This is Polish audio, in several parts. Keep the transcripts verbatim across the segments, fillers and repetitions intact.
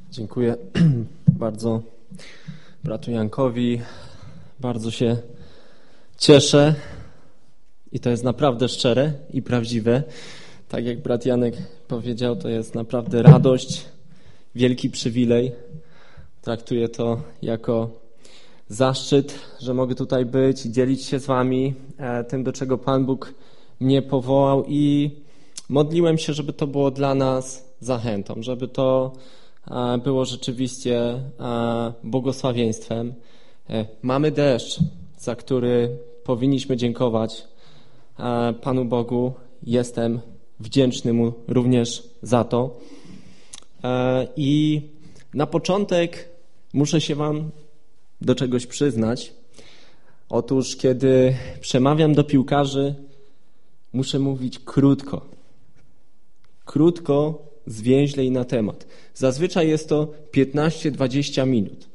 Dziękuję bardzo bratu Jankowi. Bardzo się cieszę i to jest naprawdę szczere i prawdziwe. Tak jak brat Janek powiedział, to jest naprawdę radość, wielki przywilej. Traktuję to jako zaszczyt, że mogę tutaj być i dzielić się z wami tym, do czego Pan Bóg mnie powołał, i modliłem się, żeby to było dla nas zachętą, żeby to było rzeczywiście błogosławieństwem. Mamy deszcz, za który powinniśmy dziękować Panu Bogu. Jestem wdzięczny Mu również za to. I na początek muszę się wam do czegoś przyznać. Otóż, kiedy przemawiam do piłkarzy, muszę mówić krótko. Krótko, zwięźle i na temat. Zazwyczaj jest to piętnaście dwadzieścia minut.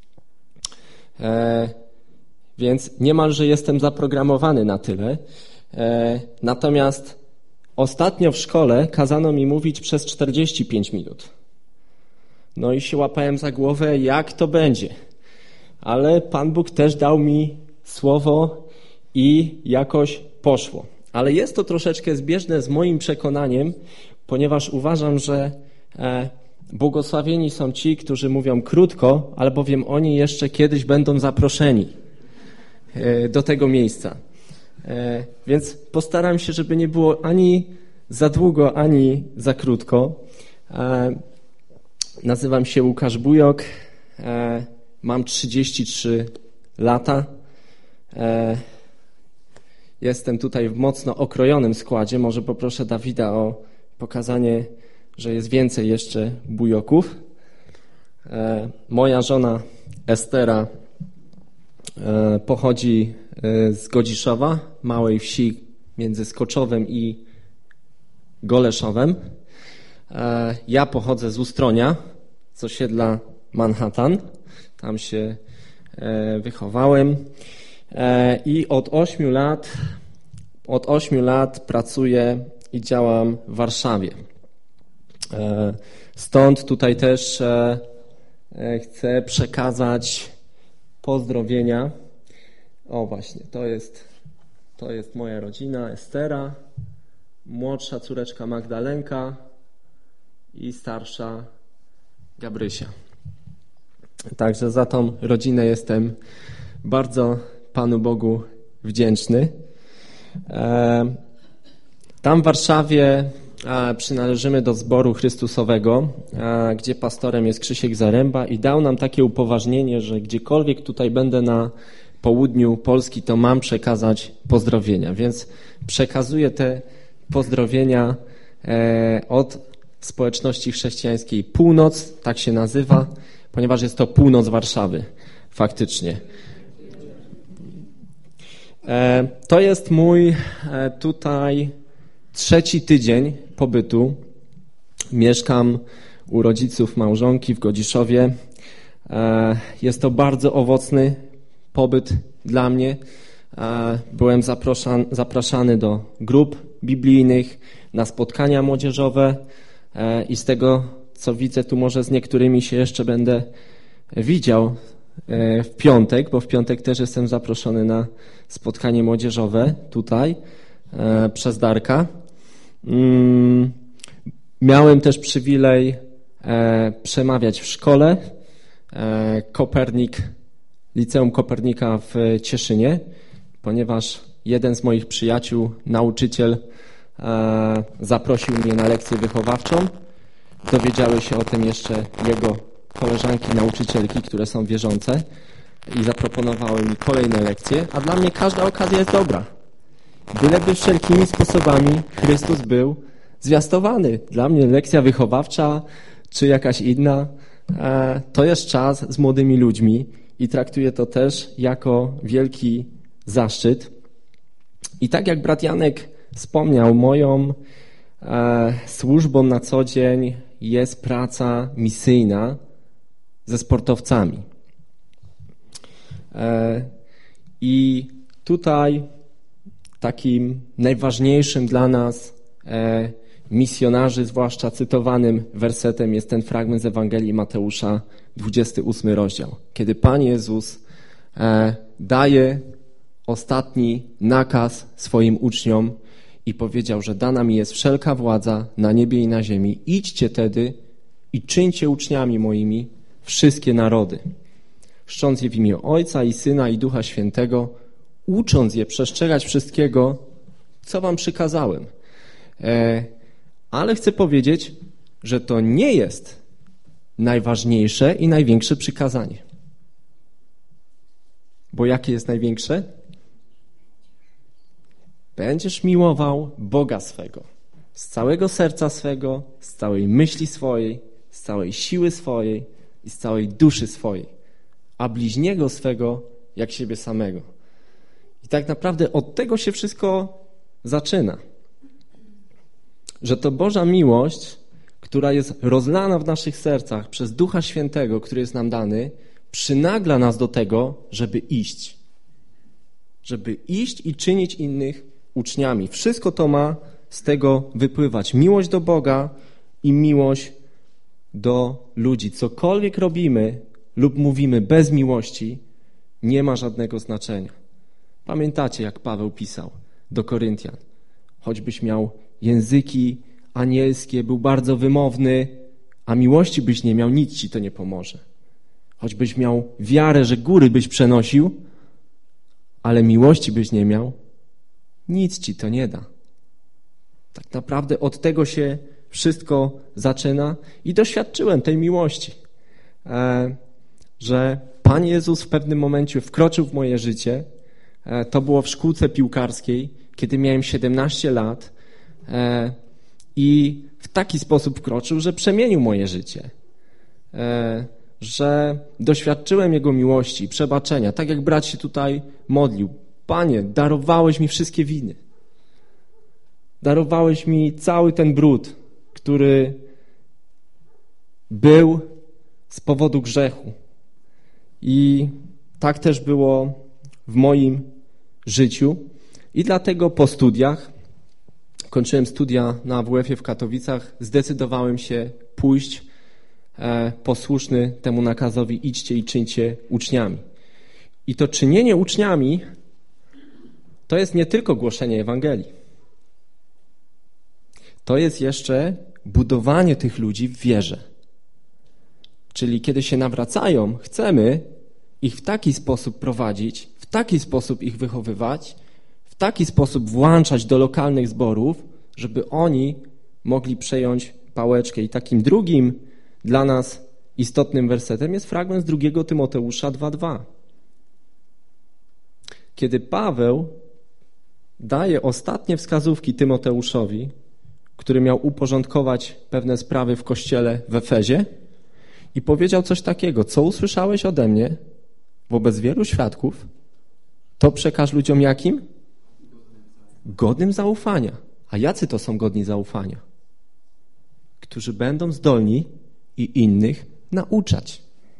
E, więc niemalże jestem zaprogramowany na tyle. E, natomiast ostatnio w szkole kazano mi mówić przez czterdzieści pięć minut. No i się łapałem za głowę, jak to będzie. Ale Pan Bóg też dał mi słowo i jakoś poszło. Ale jest to troszeczkę zbieżne z moim przekonaniem, ponieważ uważam, że e, błogosławieni są ci, którzy mówią krótko, albowiem oni jeszcze kiedyś będą zaproszeni e, do tego miejsca. E, więc postaram się, żeby nie było ani za długo, ani za krótko. E, nazywam się Łukasz Bujok, e, mam trzydzieści trzy lata. E, jestem tutaj w mocno okrojonym składzie. Może poproszę Dawida o pokazanie, że jest więcej jeszcze bujoków. E, moja żona Estera e, pochodzi e, z Godziszowa, małej wsi między Skoczowem i Goleszowem. E, ja pochodzę z Ustronia, z osiedla Manhattan. Tam się e, wychowałem e, i od ośmiu lat od ośmiu lat pracuję i działam w Warszawie. Stąd tutaj też chcę przekazać pozdrowienia. O właśnie, to jest, to jest moja rodzina, Estera, młodsza córeczka Magdalenka i starsza Gabrysia. Także za tą rodzinę jestem bardzo Panu Bogu wdzięczny. Tam w Warszawie przynależymy do zboru Chrystusowego, gdzie pastorem jest Krzysiek Zaręba, i dał nam takie upoważnienie, że gdziekolwiek tutaj będę na południu Polski, to mam przekazać pozdrowienia. Więc przekazuję te pozdrowienia od społeczności chrześcijańskiej Północ, tak się nazywa, ponieważ jest to północ Warszawy, faktycznie. To jest mój tutaj trzeci tydzień pobytu. Mieszkam u rodziców małżonki w Godziszowie. Jest to bardzo owocny pobyt dla mnie. Byłem zapraszany, zapraszany do grup biblijnych, na spotkania młodzieżowe i z tego, co widzę, tu może z niektórymi się jeszcze będę widział w piątek, bo w piątek też jestem zaproszony na spotkanie młodzieżowe tutaj e, przez Darka. Mm, miałem też przywilej e, przemawiać w szkole e, Kopernik, Liceum Kopernika w Cieszynie, ponieważ jeden z moich przyjaciół, nauczyciel, e, zaprosił mnie na lekcję wychowawczą. Dowiedziały się o tym jeszcze jego koleżanki, nauczycielki, które są wierzące, i zaproponowały mi kolejne lekcje, a dla mnie każda okazja jest dobra. Byleby wszelkimi sposobami Chrystus był zwiastowany. Dla mnie lekcja wychowawcza czy jakaś inna, to jest czas z młodymi ludźmi i traktuję to też jako wielki zaszczyt. I tak jak brat Janek wspomniał, moją służbą na co dzień jest praca misyjna ze sportowcami. I tutaj takim najważniejszym dla nas misjonarzy, zwłaszcza cytowanym wersetem jest ten fragment z Ewangelii Mateusza, dwudziesty ósmy rozdział, kiedy Pan Jezus e, daje ostatni nakaz swoim uczniom i powiedział, że dana mi jest wszelka władza na niebie i na ziemi. Idźcie tedy i czyńcie uczniami moimi wszystkie narody, chrzcząc je w imię Ojca i Syna i Ducha Świętego, ucząc je przestrzegać wszystkiego, co wam przykazałem. E, ale chcę powiedzieć, że to nie jest najważniejsze i największe przykazanie. Bo jakie jest największe? Będziesz miłował Boga swego z całego serca swego, z całej myśli swojej, z całej siły swojej i z całej duszy swojej, a bliźniego swego jak siebie samego. I tak naprawdę od tego się wszystko zaczyna. Że to Boża miłość, która jest rozlana w naszych sercach przez Ducha Świętego, który jest nam dany, przynagla nas do tego, żeby iść. Żeby iść i czynić innych uczniami. Wszystko to ma z tego wypływać. Miłość do Boga i miłość do ludzi. Cokolwiek robimy lub mówimy bez miłości, nie ma żadnego znaczenia. Pamiętacie, jak Paweł pisał do Koryntian. Choćbyś miał języki anielskie, był bardzo wymowny, a miłości byś nie miał, nic ci to nie pomoże. Choćbyś miał wiarę, że góry byś przenosił, ale miłości byś nie miał, nic ci to nie da. Tak naprawdę od tego się wszystko zaczyna i doświadczyłem tej miłości, że Pan Jezus w pewnym momencie wkroczył w moje życie. To było w szkółce piłkarskiej, kiedy miałem siedemnaście lat i w taki sposób wkroczył, że przemienił moje życie. Że doświadczyłem Jego miłości, przebaczenia, tak jak brat się tutaj modlił. Panie, darowałeś mi wszystkie winy. Darowałeś mi cały ten brud, który był z powodu grzechu. I tak też było w moim życiu. I dlatego po studiach, kończyłem studia na A W F-ie w Katowicach, zdecydowałem się pójść e, posłuszny temu nakazowi: idźcie i czyńcie uczniami. I to czynienie uczniami to jest nie tylko głoszenie Ewangelii. To jest jeszcze budowanie tych ludzi w wierze. Czyli kiedy się nawracają, chcemy ich w taki sposób prowadzić, w taki sposób ich wychowywać, w taki sposób włączać do lokalnych zborów, żeby oni mogli przejąć pałeczkę. I takim drugim dla nas istotnym wersetem jest fragment z drugiego Tymoteusza dwa dwa. Kiedy Paweł daje ostatnie wskazówki Tymoteuszowi, który miał uporządkować pewne sprawy w kościele w Efezie, i powiedział coś takiego: co usłyszałeś ode mnie wobec wielu świadków, to przekaż ludziom jakim? Godnym zaufania. A jacy to są godni zaufania? Którzy będą zdolni i innych nauczać.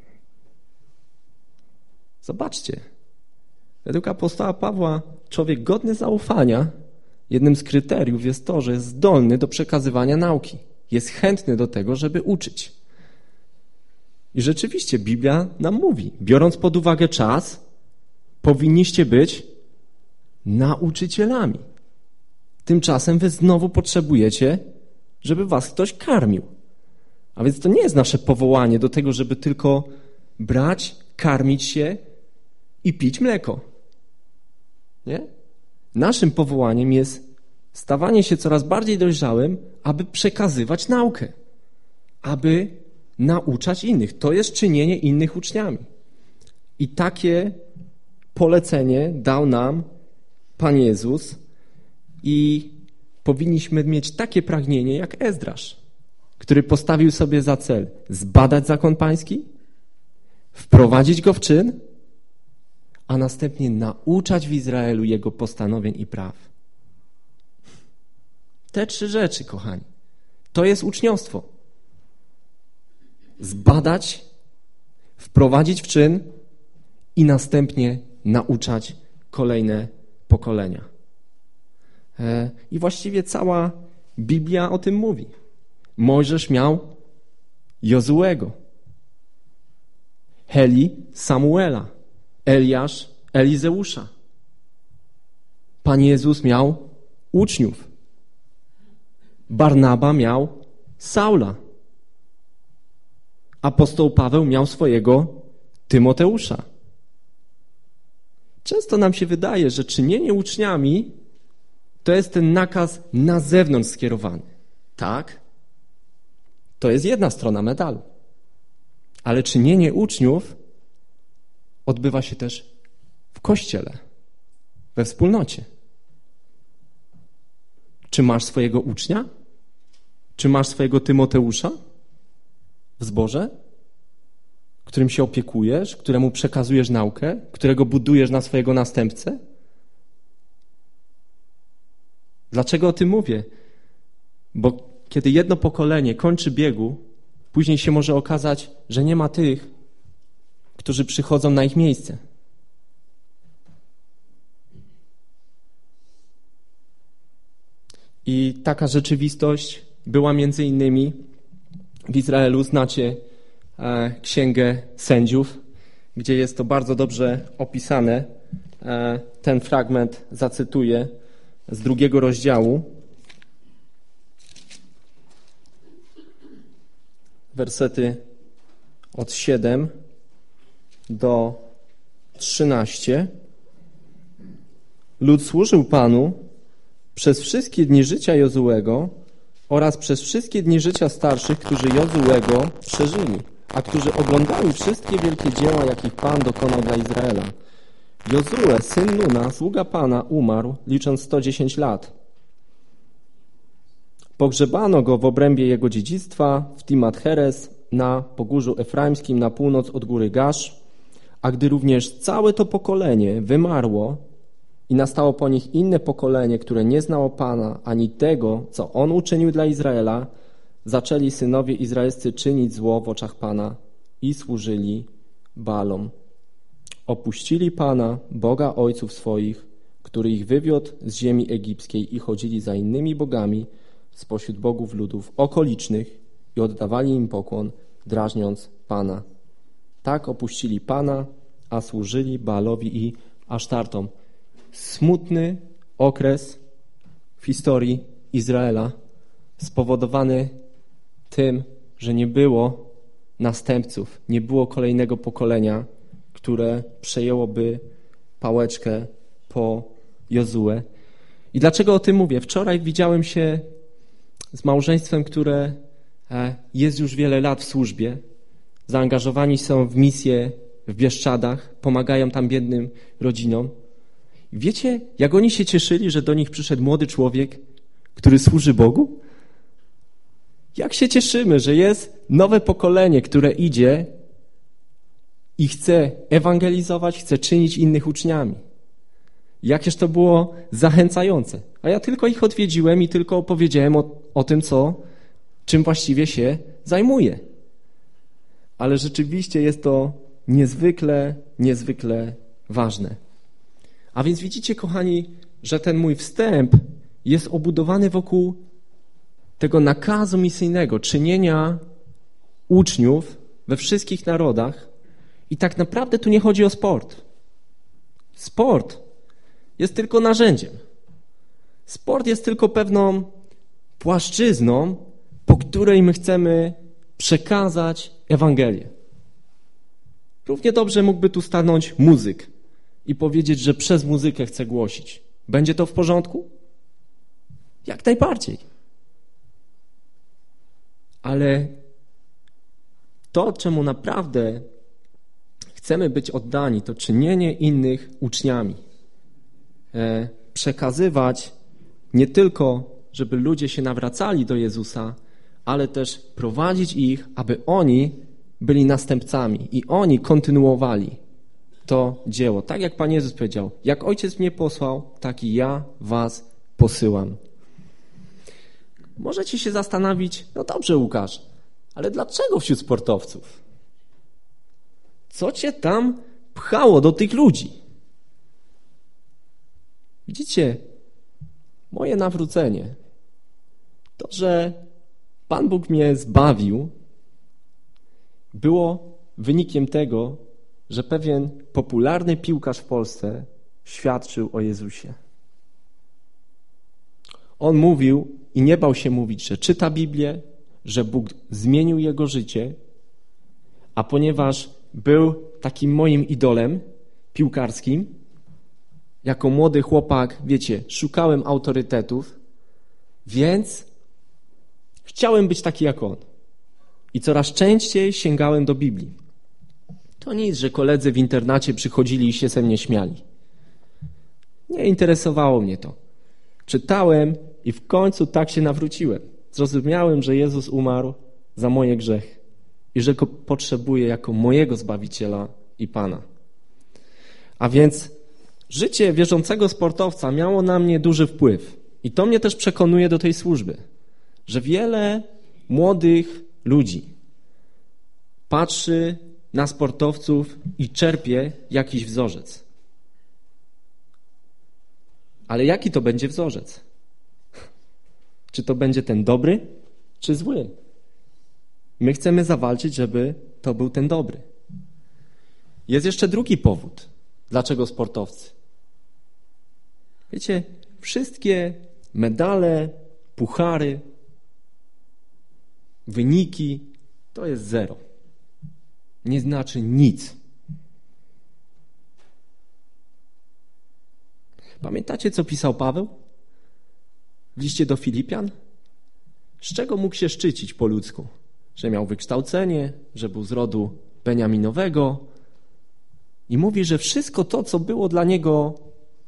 Zobaczcie. Według apostoła Pawła człowiek godny zaufania, jednym z kryteriów jest to, że jest zdolny do przekazywania nauki. Jest chętny do tego, żeby uczyć. I rzeczywiście Biblia nam mówi, biorąc pod uwagę czas, powinniście być nauczycielami. Tymczasem wy znowu potrzebujecie, żeby was ktoś karmił. A więc to nie jest nasze powołanie do tego, żeby tylko brać, karmić się i pić mleko. Nie? Naszym powołaniem jest stawanie się coraz bardziej dojrzałym, aby przekazywać naukę, aby nauczać innych. To jest czynienie innych uczniami. I takie polecenie dał nam Pan Jezus i powinniśmy mieć takie pragnienie jak Ezdrasz, który postawił sobie za cel zbadać zakon pański, wprowadzić go w czyn, a następnie nauczać w Izraelu jego postanowień i praw. Te trzy rzeczy, kochani, to jest uczniostwo. Zbadać, wprowadzić w czyn i następnie nauczać kolejne pokolenia. I właściwie cała Biblia o tym mówi. Mojżesz miał Jozułego, Heli Samuela, Eliasz Elizeusza. Pan Jezus miał uczniów. Barnaba miał Saula. Apostoł Paweł miał swojego Tymoteusza. Często nam się wydaje, że czynienie uczniami to jest ten nakaz na zewnątrz skierowany. Tak, to jest jedna strona medalu. Ale czynienie uczniów odbywa się też w Kościele, we wspólnocie. Czy masz swojego ucznia? Czy masz swojego Tymoteusza w zborze, którym się opiekujesz, któremu przekazujesz naukę, którego budujesz na swojego następcę? Dlaczego o tym mówię? Bo kiedy jedno pokolenie kończy biegu, później się może okazać, że nie ma tych, którzy przychodzą na ich miejsce. I taka rzeczywistość była między innymi w Izraelu. Znacie e, Księgę Sędziów, gdzie jest to bardzo dobrze opisane. E, ten fragment zacytuję z drugiego rozdziału. Wersety od siódmego do trzynastego. Lud służył Panu przez wszystkie dni życia Jozułego oraz przez wszystkie dni życia starszych, którzy Jozułego przeżyli, a którzy oglądali wszystkie wielkie dzieła, jakich Pan dokonał dla Izraela. Jozue, syn Nuna, sługa Pana, umarł, licząc sto dziesięć lat. Pogrzebano go w obrębie jego dziedzictwa w Timat-Heres na pogórzu Efraimskim na północ od góry Gasz, a gdy również całe to pokolenie wymarło i nastało po nich inne pokolenie, które nie znało Pana ani tego, co On uczynił dla Izraela, zaczęli synowie izraelscy czynić zło w oczach Pana i służyli Baalom. Opuścili Pana, Boga ojców swoich, który ich wywiódł z ziemi egipskiej i chodzili za innymi bogami spośród bogów ludów okolicznych i oddawali im pokłon, drażniąc Pana. Tak opuścili Pana, a służyli Baalowi i Asztartom. Smutny okres w historii Izraela spowodowany tym, że nie było następców, nie było kolejnego pokolenia, które przejęłoby pałeczkę po Jozue. I dlaczego o tym mówię? Wczoraj widziałem się z małżeństwem, które jest już wiele lat w służbie. Zaangażowani są w misję w Bieszczadach, pomagają tam biednym rodzinom. Wiecie, jak oni się cieszyli, że do nich przyszedł młody człowiek, który służy Bogu? Jak się cieszymy, że jest nowe pokolenie, które idzie i chce ewangelizować, chce czynić innych uczniami. Jakież to było zachęcające. A ja tylko ich odwiedziłem i tylko opowiedziałem o, o tym, co, czym właściwie się zajmuję. Ale rzeczywiście jest to niezwykle, niezwykle ważne. A więc widzicie, kochani, że ten mój wstęp jest obudowany wokół tego nakazu misyjnego, czynienia uczniów we wszystkich narodach. I tak naprawdę tu nie chodzi o sport. Sport jest tylko narzędziem. Sport jest tylko pewną płaszczyzną, po której my chcemy przekazać Ewangelię. Równie dobrze mógłby tu stanąć muzyk i powiedzieć, że przez muzykę chce głosić. Będzie to w porządku? Jak najbardziej. Ale to, czemu naprawdę chcemy być oddani, to czynienie innych uczniami. E, przekazywać nie tylko, żeby ludzie się nawracali do Jezusa, ale też prowadzić ich, aby oni byli następcami i oni kontynuowali to dzieło. Tak jak Pan Jezus powiedział, jak Ojciec mnie posłał, tak i ja was posyłam. Możecie się zastanowić, no dobrze, Łukasz, ale dlaczego wśród sportowców? Co cię tam pchało do tych ludzi? Widzicie, moje nawrócenie To, że Pan Bóg mnie zbawił, było wynikiem tego, że pewien popularny piłkarz w Polsce świadczył o Jezusie. On mówił i nie bał się mówić, że czyta Biblię, że Bóg zmienił jego życie, a ponieważ był takim moim idolem piłkarskim, jako młody chłopak, wiecie, szukałem autorytetów, więc chciałem być taki jak on. I coraz częściej sięgałem do Biblii. To nic, że koledzy w internacie przychodzili i się ze mnie śmiali. Nie interesowało mnie to. Czytałem i w końcu tak się nawróciłem. Zrozumiałem, że Jezus umarł za moje grzechy i że go potrzebuję jako mojego Zbawiciela i Pana. A więc życie wierzącego sportowca miało na mnie duży wpływ. I to mnie też przekonuje do tej służby, że wiele młodych ludzi patrzy na sportowców i czerpie jakiś wzorzec. Ale jaki to będzie wzorzec? Czy to będzie ten dobry, czy zły? My chcemy zawalczyć, żeby to był ten dobry. Jest jeszcze drugi powód, dlaczego sportowcy. Wiecie, wszystkie medale, puchary, wyniki, to jest zero. Nie znaczy nic. Pamiętacie, co pisał Paweł w liście do Filipian? Z czego mógł się szczycić po ludzku? Że miał wykształcenie, że był z rodu beniaminowego. I mówi, że wszystko to, co było dla niego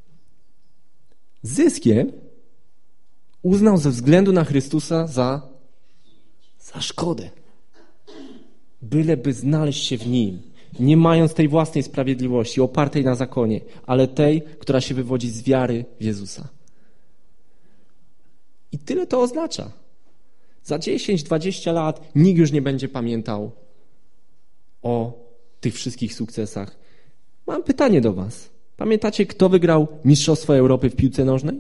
zyskiem, uznał ze względu na Chrystusa za, za szkodę. Byleby znaleźć się w Nim, nie mając tej własnej sprawiedliwości opartej na zakonie, ale tej, która się wywodzi z wiary w Jezusa. I tyle to oznacza. Za dziesięć dwadzieścia lat nikt już nie będzie pamiętał o tych wszystkich sukcesach. Mam pytanie do was. Pamiętacie, kto wygrał Mistrzostwo Europy w piłce nożnej?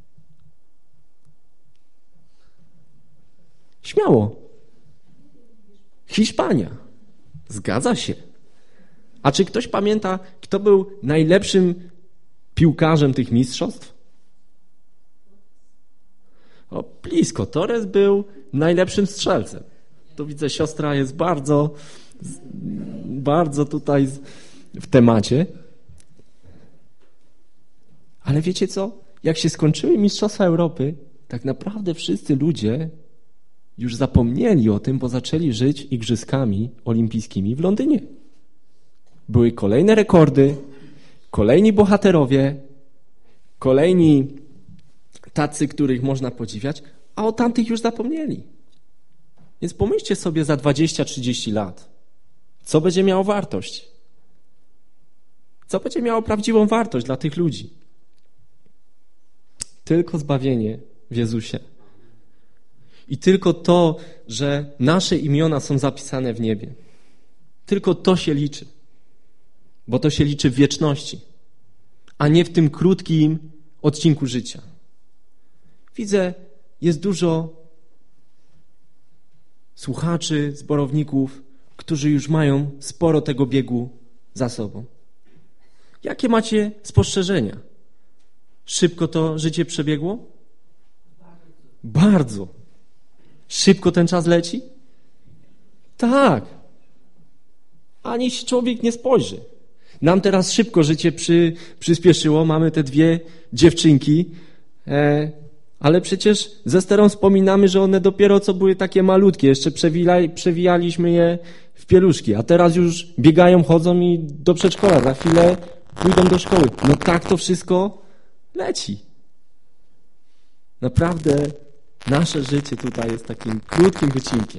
Śmiało. Hiszpania. Zgadza się. A czy ktoś pamięta, kto był najlepszym piłkarzem tych mistrzostw? O, blisko. Torres był najlepszym strzelcem. Tu widzę, siostra jest bardzo, bardzo tutaj w temacie. Ale wiecie co? Jak się skończyły Mistrzostwa Europy, tak naprawdę wszyscy ludzie już zapomnieli o tym, bo zaczęli żyć igrzyskami olimpijskimi w Londynie. Były kolejne rekordy, kolejni bohaterowie, kolejni tacy, których można podziwiać, a o tamtych już zapomnieli. Więc pomyślcie sobie za dwadzieścia trzydzieści lat, co będzie miało wartość? Co będzie miało prawdziwą wartość dla tych ludzi? Tylko zbawienie w Jezusie. I tylko to, że nasze imiona są zapisane w niebie. Tylko to się liczy. Bo to się liczy w wieczności, a nie w tym krótkim odcinku życia. Widzę, jest dużo słuchaczy, zborowników, którzy już mają sporo tego biegu za sobą. Jakie macie spostrzeżenia? Szybko to życie przebiegło? Bardzo. Szybko ten czas leci? Tak. Ani się człowiek nie spojrzy. Nam teraz szybko życie przy, przyspieszyło. Mamy te dwie dziewczynki, e, ale przecież ze sterą wspominamy, że one dopiero co były takie malutkie. Jeszcze przewija, przewijaliśmy je w pieluszki, a teraz już biegają, chodzą i do przedszkola. Za chwilę pójdą do szkoły. No tak to wszystko leci. Naprawdę nasze życie tutaj jest takim krótkim wycinkiem.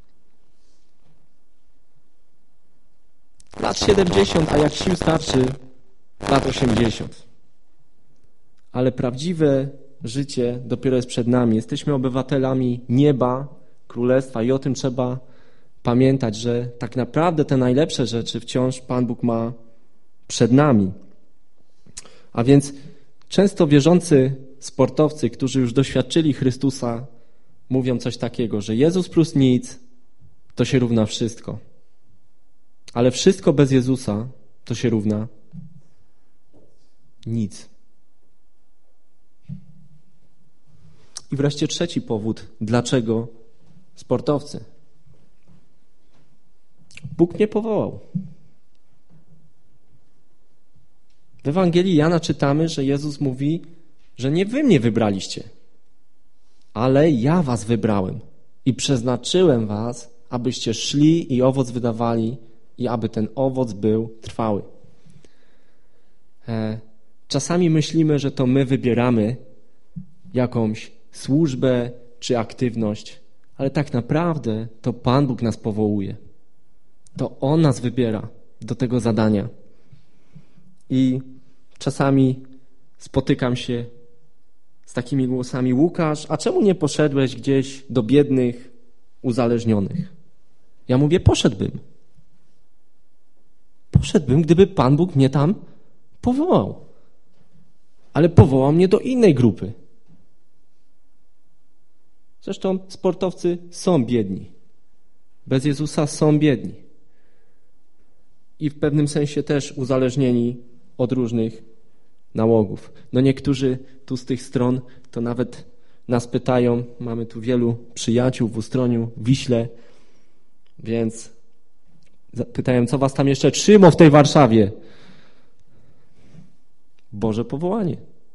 Lat siedemdziesiąt, a jak sił starczy, lat osiemdziesiąt. Ale prawdziwe życie dopiero jest przed nami. Jesteśmy obywatelami nieba, królestwa i o tym trzeba pamiętać, że tak naprawdę te najlepsze rzeczy wciąż Pan Bóg ma przed nami. A więc często wierzący sportowcy, którzy już doświadczyli Chrystusa, mówią coś takiego, że Jezus plus nic to się równa wszystko. Ale wszystko bez Jezusa to się równa nic. I wreszcie trzeci powód, dlaczego sportowcy. Bóg mnie powołał. W Ewangelii Jana czytamy, że Jezus mówi, że nie wy mnie wybraliście, ale ja was wybrałem i przeznaczyłem was, abyście szli i owoc wydawali i aby ten owoc był trwały. Czasami myślimy, że to my wybieramy jakąś służbę czy aktywność, ale tak naprawdę to Pan Bóg nas powołuje. To On nas wybiera do tego zadania. I czasami spotykam się z takimi głosami: Łukasz, a czemu nie poszedłeś gdzieś do biednych, uzależnionych? Ja mówię: poszedłbym. Poszedłbym, gdyby Pan Bóg mnie tam powołał. Ale powołał mnie do innej grupy. Zresztą sportowcy są biedni. Bez Jezusa są biedni. I w pewnym sensie też uzależnieni od różnych nałogów. No niektórzy tu z tych stron to nawet nas pytają, mamy tu wielu przyjaciół w Ustroniu, w Wiśle, więc pytają, co was tam jeszcze trzyma w tej Warszawie? Boże powołanie.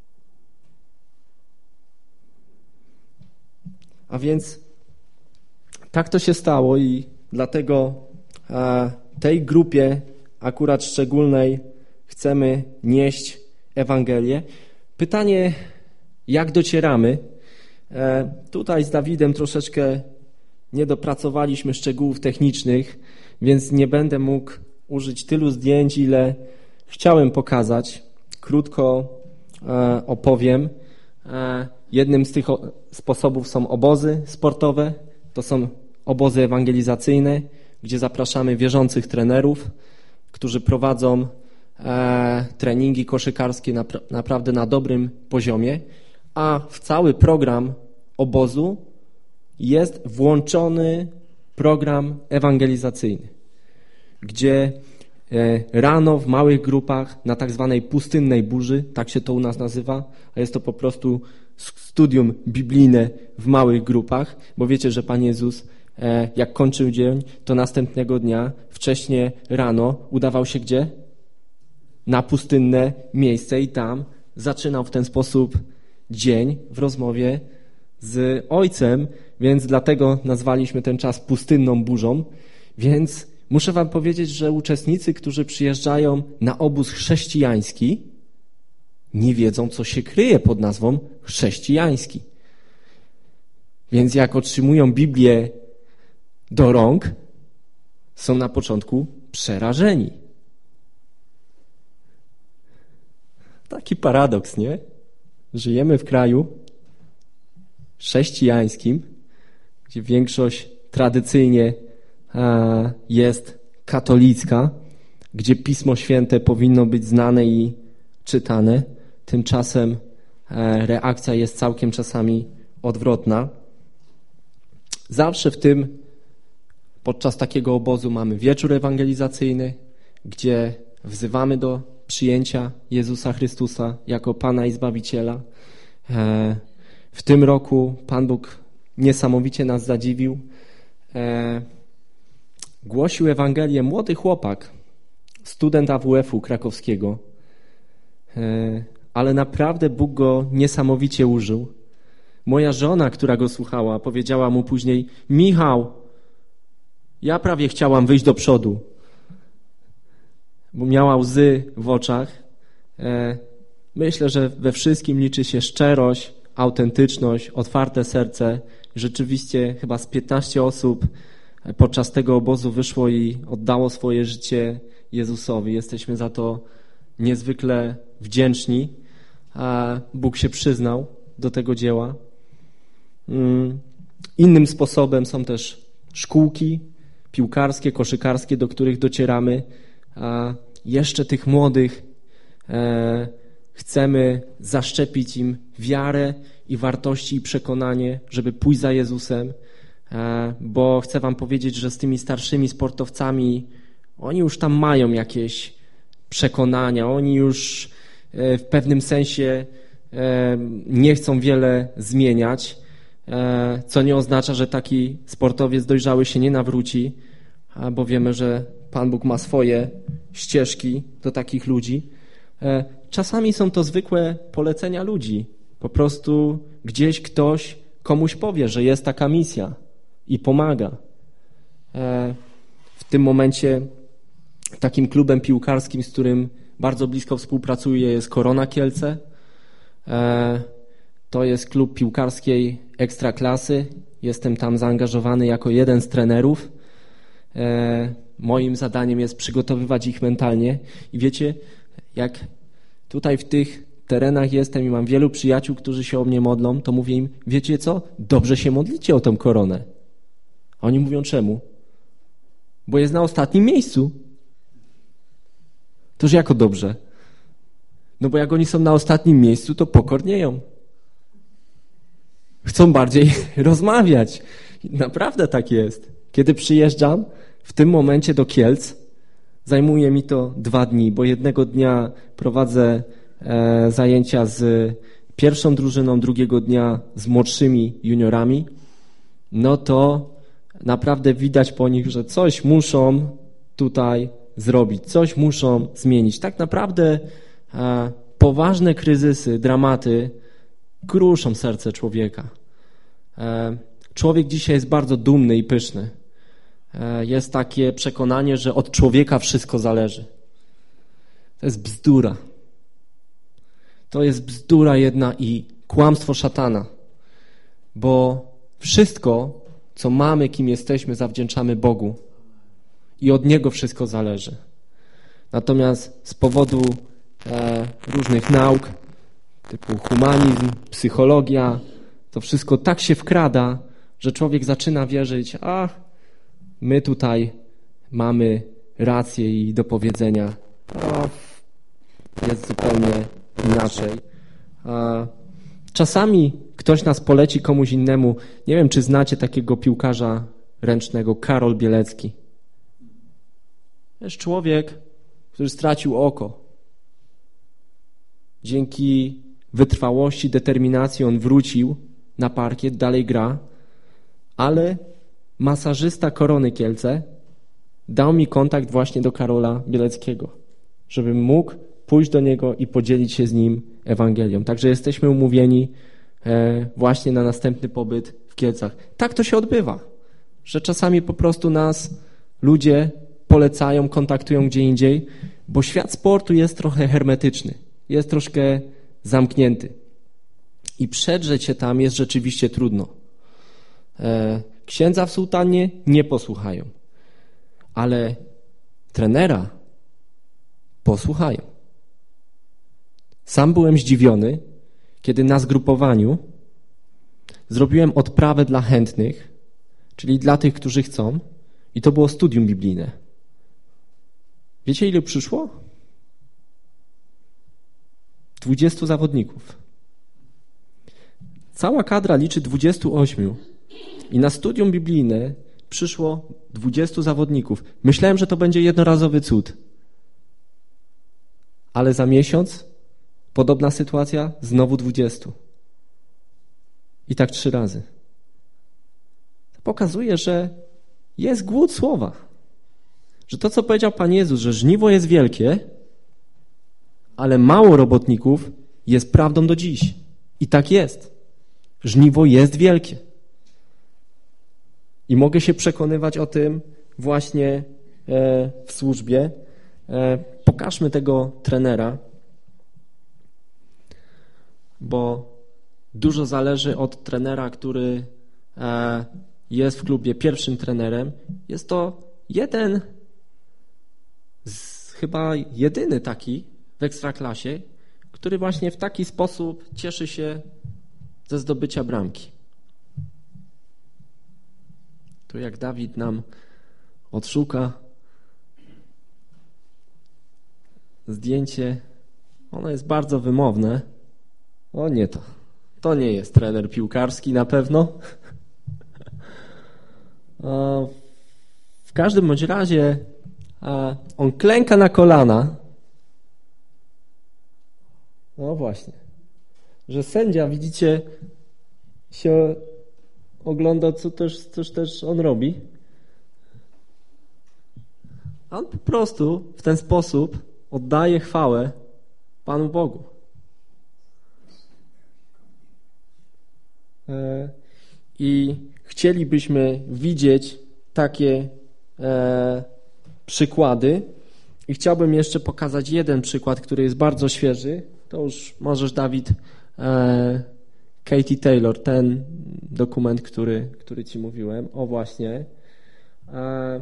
A więc tak to się stało i dlatego a, tej grupie akurat szczególnej chcemy nieść Ewangelię. Pytanie, jak docieramy? E, tutaj z Dawidem troszeczkę nie dopracowaliśmy szczegółów technicznych, więc nie będę mógł użyć tylu zdjęć, ile chciałem pokazać. Krótko e, opowiem. E, jednym z tych o, sposobów są obozy sportowe. To są obozy ewangelizacyjne, gdzie zapraszamy wierzących trenerów, którzy prowadzą e, treningi koszykarskie na, naprawdę na dobrym poziomie, a w cały program obozu jest włączony program ewangelizacyjny, gdzie e, rano w małych grupach na tak zwanej pustynnej burzy, tak się to u nas nazywa, a jest to po prostu studium biblijne w małych grupach, bo wiecie, że Pan Jezus e, jak kończył dzień, to następnego dnia wcześnie rano udawał się gdzie? Na pustynne miejsce i tam zaczynał w ten sposób dzień w rozmowie z Ojcem, więc dlatego nazwaliśmy ten czas pustynną burzą. Więc muszę wam powiedzieć, że uczestnicy, którzy przyjeżdżają na obóz chrześcijański, nie wiedzą, co się kryje pod nazwą chrześcijański. Więc jak otrzymują Biblię do rąk, są na początku przerażeni. Taki paradoks, nie? Żyjemy w kraju chrześcijańskim, gdzie większość tradycyjnie jest katolicka, gdzie Pismo Święte powinno być znane i czytane. Tymczasem reakcja jest całkiem czasami odwrotna. Zawsze w tym, podczas takiego obozu mamy wieczór ewangelizacyjny, gdzie wzywamy do przyjęcia Jezusa Chrystusa jako Pana i Zbawiciela. W tym roku Pan Bóg niesamowicie nas zadziwił. Głosił Ewangelię młody chłopak, student A W F-u krakowskiego, ale naprawdę Bóg go niesamowicie użył. Moja żona, która go słuchała, powiedziała mu później: Michał, ja prawie chciałam wyjść do przodu, bo miała łzy w oczach. Myślę, że we wszystkim liczy się szczerość, autentyczność, otwarte serce. Rzeczywiście chyba z piętnaście osób podczas tego obozu wyszło i oddało swoje życie Jezusowi. Jesteśmy za to niezwykle wdzięczni. A Bóg się przyznał do tego dzieła. Innym sposobem są też szkółki piłkarskie, koszykarskie, do których docieramy. A jeszcze tych młodych e, chcemy zaszczepić im wiarę i wartości i przekonanie, żeby pójść za Jezusem, bo chcę wam powiedzieć, że z tymi starszymi sportowcami oni już tam mają jakieś przekonania, oni już w pewnym sensie nie chcą wiele zmieniać, co nie oznacza, że taki sportowiec dojrzały się nie nawróci, bo wiemy, że Pan Bóg ma swoje ścieżki do takich ludzi. Czasami są to zwykłe polecenia ludzi. Po prostu gdzieś ktoś komuś powie, że jest taka misja i pomaga. W tym momencie takim klubem piłkarskim, z którym bardzo blisko współpracuję, jest Korona Kielce. To jest klub piłkarskiej ekstraklasy. Jestem tam zaangażowany jako jeden z trenerów. Moim zadaniem jest przygotowywać ich mentalnie. I wiecie, jak tutaj w tych terenach jestem i mam wielu przyjaciół, którzy się o mnie modlą, to mówię im, wiecie co? Dobrze się modlicie o tą koronę. A oni mówią, czemu? Bo jest na ostatnim miejscu. Toż jako dobrze? No bo jak oni są na ostatnim miejscu, to pokornieją. Chcą bardziej rozmawiać. Naprawdę tak jest. Kiedy przyjeżdżam w tym momencie do Kielc, zajmuje mi to dwa dni, bo jednego dnia prowadzę e, zajęcia z pierwszą drużyną, drugiego dnia z młodszymi juniorami, no to naprawdę widać po nich, że coś muszą tutaj zrobić, coś muszą zmienić. Tak naprawdę e, poważne kryzysy, dramaty kruszą serce człowieka. E, człowiek dzisiaj jest bardzo dumny i pyszny. E, jest takie przekonanie, że od człowieka wszystko zależy. To jest bzdura. To jest bzdura jedna i kłamstwo szatana. Bo wszystko, co mamy, kim jesteśmy, zawdzięczamy Bogu. I od Niego wszystko zależy. Natomiast z powodu e, różnych nauk, typu humanizm, psychologia, to wszystko tak się wkrada, że człowiek zaczyna wierzyć, a my tutaj mamy rację i do powiedzenia. O, jest zupełnie inaczej. A czasami ktoś nas poleci komuś innemu. Nie wiem, czy znacie takiego piłkarza ręcznego, Karol Bielecki. Jest człowiek, który stracił oko. Dzięki wytrwałości, determinacji on wrócił na parkiet, dalej gra, ale masażysta Korony Kielce dał mi kontakt właśnie do Karola Bieleckiego, żebym mógł pójść do niego i podzielić się z nim Ewangelią. Także jesteśmy umówieni właśnie na następny pobyt w Kielcach. Tak to się odbywa, że czasami po prostu nas ludzie polecają, kontaktują gdzie indziej, bo świat sportu jest trochę hermetyczny, jest troszkę zamknięty i przedrzeć się tam jest rzeczywiście trudno. Księdza w sułtanie nie posłuchają, ale trenera posłuchają. Sam byłem zdziwiony, kiedy na zgrupowaniu zrobiłem odprawę dla chętnych, czyli dla tych, którzy chcą, i to było studium biblijne. Wiecie, ile przyszło? dwudziestu zawodników. Cała kadra liczy dwudziestu ośmiu i na studium biblijne przyszło dwudziestu zawodników. Myślałem, że to będzie jednorazowy cud. Ale za miesiąc podobna sytuacja, znowu dwudziestu. I tak trzy razy. To pokazuje, że jest głód słowa. Że to, co powiedział Pan Jezus, że żniwo jest wielkie, ale mało robotników, jest prawdą do dziś. I tak jest. Żniwo jest wielkie. I mogę się przekonywać o tym właśnie w służbie. Pokażmy tego trenera, bo dużo zależy od trenera, który jest w klubie pierwszym trenerem. Jest to jeden z, chyba jedyny taki w Ekstraklasie, który właśnie w taki sposób cieszy się ze zdobycia bramki. Tu jak Dawid nam odszuka zdjęcie, ono jest bardzo wymowne. O nie to. To nie jest trener piłkarski na pewno. W każdym bądź razie on klęka na kolana. No właśnie. Że sędzia, widzicie, się ogląda, co też, coś też on robi. A on po prostu w ten sposób oddaje chwałę Panu Bogu. I chcielibyśmy widzieć takie e, przykłady. I chciałbym jeszcze pokazać jeden przykład, który jest bardzo świeży. To już możesz, Dawid, e, Katie Taylor, ten dokument, który, który Ci mówiłem. O właśnie. E,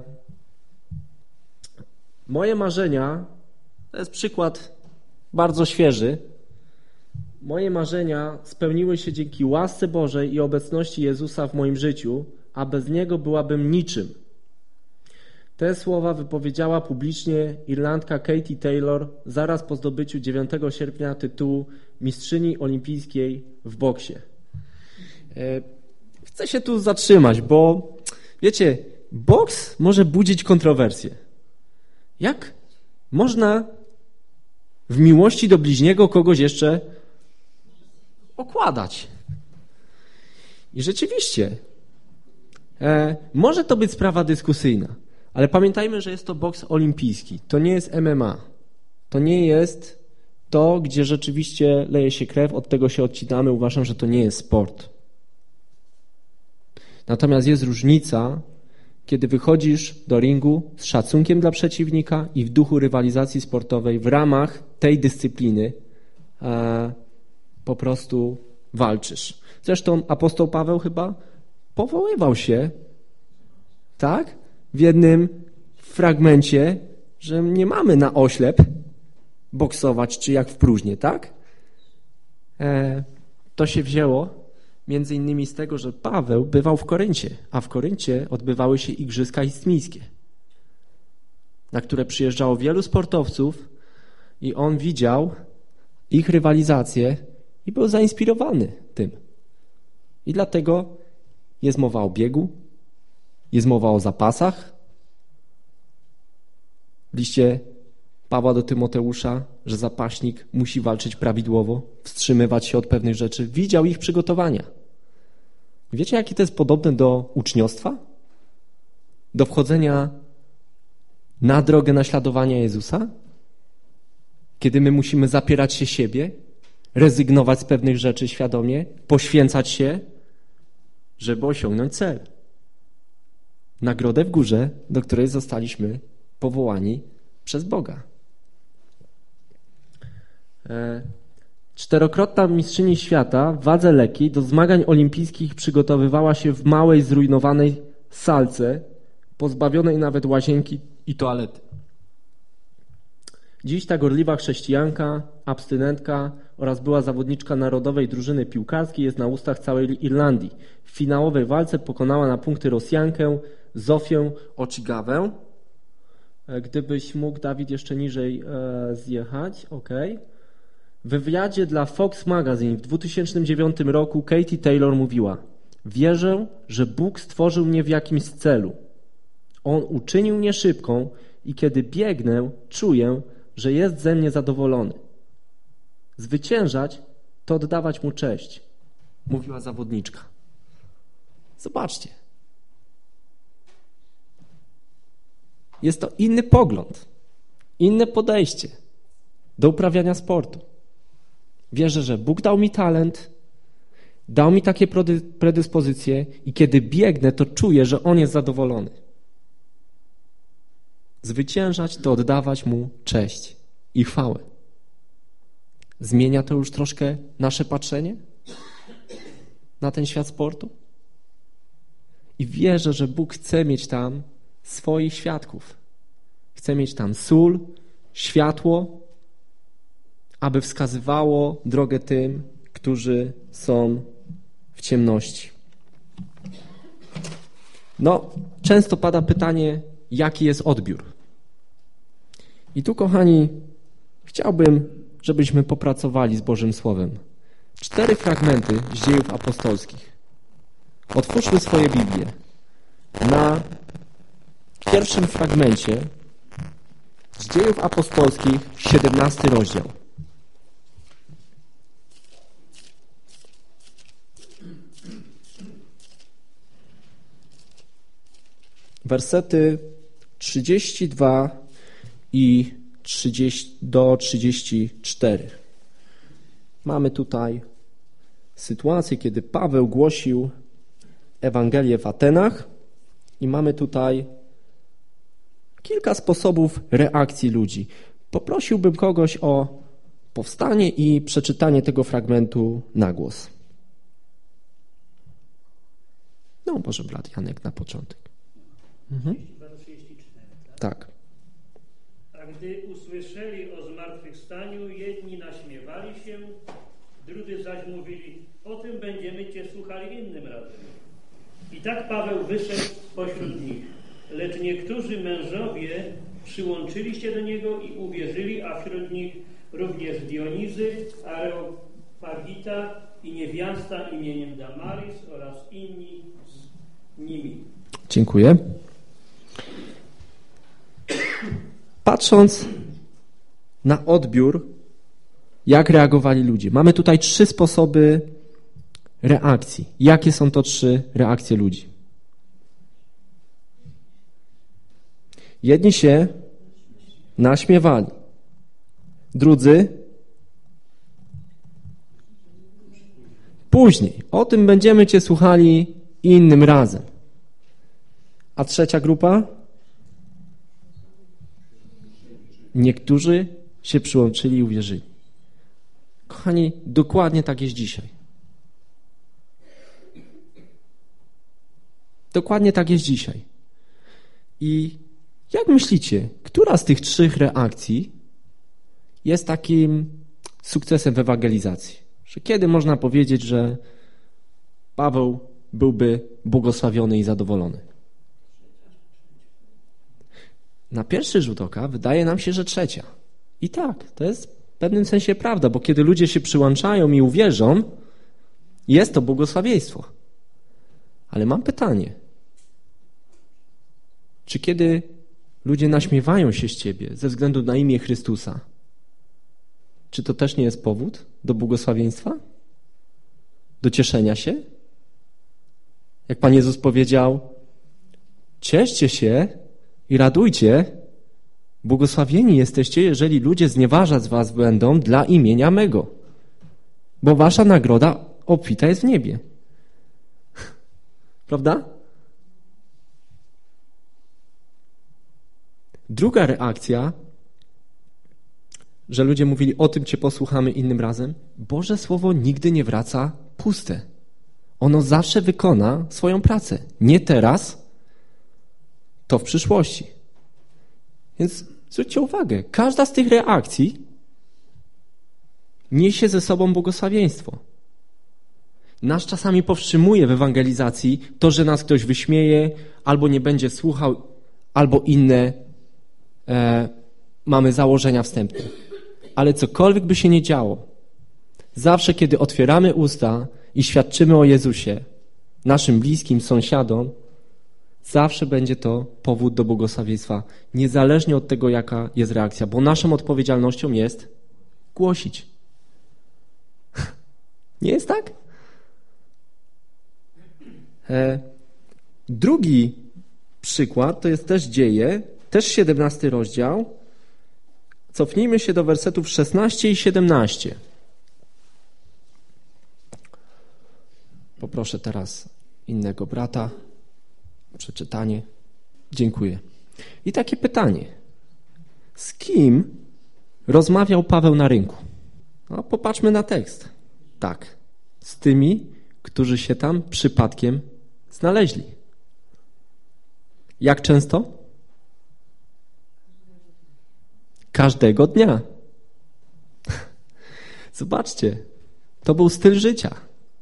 moje marzenia, to jest przykład bardzo świeży. Moje marzenia spełniły się dzięki łasce Bożej i obecności Jezusa w moim życiu, a bez Niego byłabym niczym. Te słowa wypowiedziała publicznie Irlandka Katie Taylor zaraz po zdobyciu dziewiątego sierpnia tytułu mistrzyni olimpijskiej w boksie. Chcę się tu zatrzymać, bo wiecie, boks może budzić kontrowersje. Jak można w miłości do bliźniego kogoś jeszcze okładać? I rzeczywiście e, może to być sprawa dyskusyjna, ale pamiętajmy, że jest to boks olimpijski. To nie jest M M A. To nie jest to, gdzie rzeczywiście leje się krew, od tego się odcinamy. Uważam, że to nie jest sport. Natomiast jest różnica, kiedy wychodzisz do ringu z szacunkiem dla przeciwnika i w duchu rywalizacji sportowej w ramach tej dyscypliny e, po prostu walczysz. Zresztą apostoł Paweł chyba powoływał się, tak, w jednym fragmencie, że nie mamy na oślep boksować, czy jak w próżni, tak? E, to się wzięło między innymi z tego, że Paweł bywał w Koryncie, a w Koryncie odbywały się Igrzyska Istmińskie, na które przyjeżdżało wielu sportowców i on widział ich rywalizację i był zainspirowany tym. I dlatego jest mowa o biegu, jest mowa o zapasach. W liście Pawła do Tymoteusza, że zapaśnik musi walczyć prawidłowo, wstrzymywać się od pewnych rzeczy. Widział ich przygotowania. Wiecie, jakie to jest podobne do uczniostwa? Do wchodzenia na drogę naśladowania Jezusa? Kiedy my musimy zapierać się siebie, rezygnować z pewnych rzeczy świadomie, poświęcać się, żeby osiągnąć cel. Nagrodę w górze, do której zostaliśmy powołani przez Boga. Czterokrotna mistrzyni świata w wadze lekkiej do zmagań olimpijskich przygotowywała się w małej, zrujnowanej salce, pozbawionej nawet łazienki i toalety. Dziś ta gorliwa chrześcijanka, abstynentka oraz była zawodniczka narodowej drużyny piłkarskiej jest na ustach całej Irlandii. W finałowej walce pokonała na punkty Rosjankę Zofię Ochigawę. Gdybyś mógł, Dawid, jeszcze niżej e, zjechać. Okay. W wywiadzie dla Fox Magazine w dwa tysiące dziewiątym roku Katie Taylor mówiła: wierzę, że Bóg stworzył mnie w jakimś celu. On uczynił mnie szybką i kiedy biegnę, czuję, że jest ze mnie zadowolony. Zwyciężać to oddawać mu cześć, mówiła zawodniczka. Zobaczcie. Jest to inny pogląd, inne podejście do uprawiania sportu. Wierzę, że Bóg dał mi talent, dał mi takie predyspozycje i kiedy biegnę, to czuję, że On jest zadowolony. Zwyciężać to oddawać Mu cześć i chwałę. Zmienia to już troszkę nasze patrzenie na ten świat sportu? I wierzę, że Bóg chce mieć tam swoich świadków. Chce mieć tam sól, światło, aby wskazywało drogę tym, którzy są w ciemności. No, często pada pytanie, jaki jest odbiór? I tu, kochani, chciałbym żebyśmy popracowali z Bożym Słowem. Cztery fragmenty z Dziejów Apostolskich. Otwórzmy swoje Biblię. Na pierwszym fragmencie z Dziejów Apostolskich, siedemnasty rozdział. Wersety trzydzieści dwa i trzydzieści do trzydziestu czterech. Mamy tutaj sytuację, kiedy Paweł głosił Ewangelię w Atenach i mamy tutaj kilka sposobów reakcji ludzi. Poprosiłbym kogoś o powstanie i przeczytanie tego fragmentu na głos. No, może brat Janek na początek. Mhm. Tak. A gdy usłyszeli o zmartwychwstaniu, jedni naśmiewali się, drudzy zaś mówili, o tym będziemy Cię słuchali innym razem. I tak Paweł wyszedł spośród nich, lecz niektórzy mężowie przyłączyli się do niego i uwierzyli, a wśród nich również Dionizy, Areopagita i niewiasta imieniem Damaris oraz inni z nimi. Dziękuję. Patrząc na odbiór, jak reagowali ludzie. Mamy tutaj trzy sposoby reakcji. Jakie są to trzy reakcje ludzi? Jedni się naśmiewali. Drudzy później. O tym będziemy Cię słuchali innym razem. A trzecia grupa? Niektórzy się przyłączyli i uwierzyli. Kochani, dokładnie tak jest dzisiaj. Dokładnie tak jest dzisiaj. I jak myślicie, która z tych trzech reakcji jest takim sukcesem w ewangelizacji? Że kiedy można powiedzieć, że Paweł byłby błogosławiony i zadowolony? Na pierwszy rzut oka wydaje nam się, że trzecia. I tak, to jest w pewnym sensie prawda, bo kiedy ludzie się przyłączają i uwierzą, jest to błogosławieństwo. Ale mam pytanie. Czy kiedy ludzie naśmiewają się z Ciebie ze względu na imię Chrystusa, czy to też nie jest powód do błogosławieństwa? Do cieszenia się? Jak Pan Jezus powiedział, cieszcie się i radujcie, błogosławieni jesteście, jeżeli ludzie znieważać was będą dla imienia mego, bo wasza nagroda obfita jest w niebie. Prawda? Druga reakcja, że ludzie mówili, o tym Cię posłuchamy innym razem. Boże Słowo nigdy nie wraca puste. Ono zawsze wykona swoją pracę. Nie teraz, to w przyszłości. Więc zwróćcie uwagę, każda z tych reakcji niesie ze sobą błogosławieństwo. Nas czasami powstrzymuje w ewangelizacji to, że nas ktoś wyśmieje, albo nie będzie słuchał, albo inne e, mamy założenia wstępne. Ale cokolwiek by się nie działo, zawsze kiedy otwieramy usta i świadczymy o Jezusie naszym bliskim, sąsiadom, zawsze będzie to powód do błogosławieństwa, niezależnie od tego, jaka jest reakcja, bo naszą odpowiedzialnością jest głosić. Nie jest tak? E, drugi przykład to jest też Dzieje, też siedemnasty rozdział. Cofnijmy się do wersetów szesnaście i siedemnaście. Poproszę teraz innego brata o przeczytanie. Dziękuję. I takie pytanie. Z kim rozmawiał Paweł na rynku? No, popatrzmy na tekst. Tak, z tymi, którzy się tam przypadkiem znaleźli. Jak często? Każdego dnia. Zobaczcie, to był styl życia.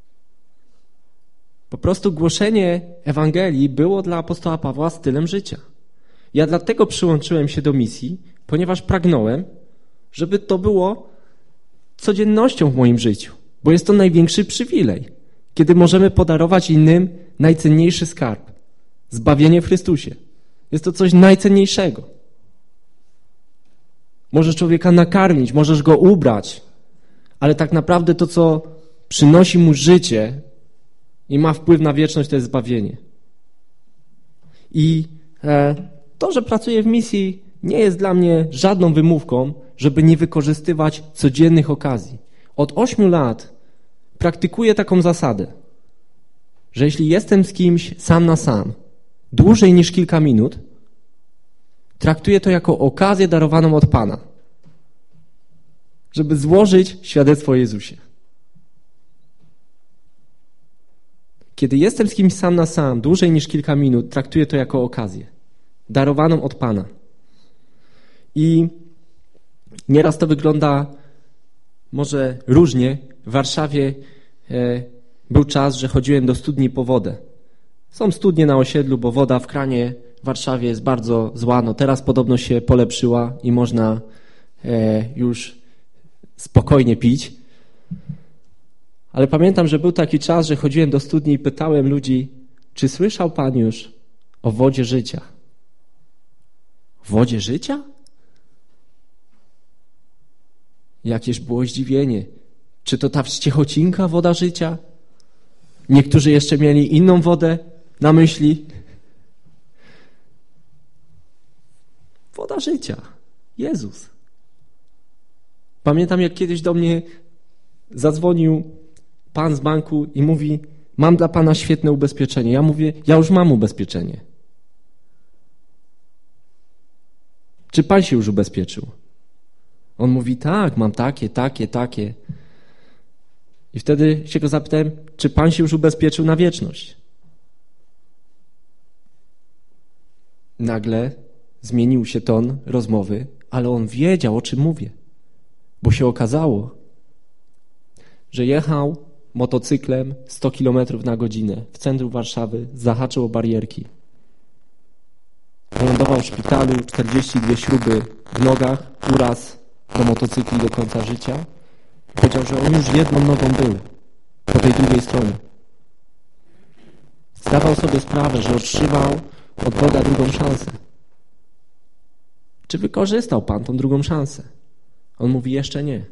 Po prostu głoszenie Ewangelii było dla apostoła Pawła stylem życia. Ja dlatego przyłączyłem się do misji, ponieważ pragnąłem, żeby to było codziennością w moim życiu, bo jest to największy przywilej, kiedy możemy podarować innym najcenniejszy skarb, zbawienie w Chrystusie. Jest to coś najcenniejszego. Możesz człowieka nakarmić, możesz go ubrać, ale tak naprawdę to, co przynosi mu życie i ma wpływ na wieczność, to jest zbawienie. I e, to, że pracuję w misji, nie jest dla mnie żadną wymówką, żeby nie wykorzystywać codziennych okazji. Od ośmiu lat praktykuję taką zasadę, że jeśli jestem z kimś sam na sam, dłużej niż kilka minut, traktuję to jako okazję darowaną od Pana, żeby złożyć świadectwo o Jezusie. Kiedy jestem z kimś sam na sam, dłużej niż kilka minut, traktuję to jako okazję, darowaną od Pana. I nieraz to wygląda może różnie. W Warszawie e, był czas, że chodziłem do studni po wodę. Są studnie na osiedlu, bo woda w kranie w Warszawie jest bardzo zła. No teraz podobno się polepszyła i można e, już spokojnie pić. Ale pamiętam, że był taki czas, że chodziłem do studni i pytałem ludzi, czy słyszał Pan już o wodzie życia? Wodzie życia? Jakież było zdziwienie. Czy to ta Wściechocinka woda życia? Niektórzy jeszcze mieli inną wodę na myśli. Woda życia. Jezus. Pamiętam, jak kiedyś do mnie zadzwonił pan z banku i mówi, mam dla pana świetne ubezpieczenie. Ja mówię, ja już mam ubezpieczenie. Czy pan się już ubezpieczył? On mówi, tak, mam takie, takie, takie. I wtedy się go zapytałem, czy pan się już ubezpieczył na wieczność? Nagle zmienił się ton rozmowy, ale on wiedział, o czym mówię. Bo się okazało, że jechał motocyklem sto kilometrów na godzinę w centrum Warszawy, zahaczył o barierki. Wylądował w szpitalu, czterdzieści dwie śruby w nogach, uraz do motocykli do końca życia. Powiedział, że on już jedną nogą był po tej drugiej stronie. Zdawał sobie sprawę, że otrzymał od Boga drugą szansę. Czy wykorzystał Pan tą drugą szansę? On mówi, jeszcze nie.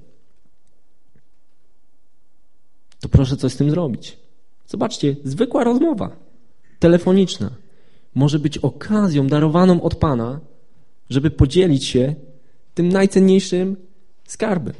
To proszę coś z tym zrobić. Zobaczcie, zwykła rozmowa telefoniczna może być okazją darowaną od Pana, żeby podzielić się tym najcenniejszym skarbem.